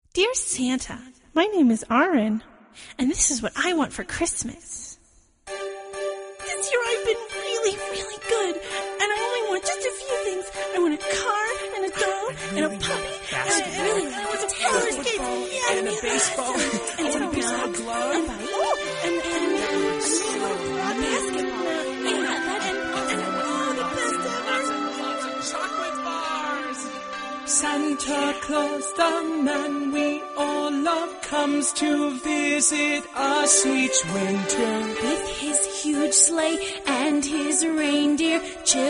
Dear Santa, my name is Aaron, and this is what I want for Christmas. This year I've been really, really good, and I only want just a few things. I want a car, and a doll, and a puppy, and I want some roller skates, and a baseball, and a baseball glove, and a basketball, and all the best ever. lots of chocolate bars. Santa Claus, the man we all love, comes to visit us each winter. With his huge sleigh and his reindeer,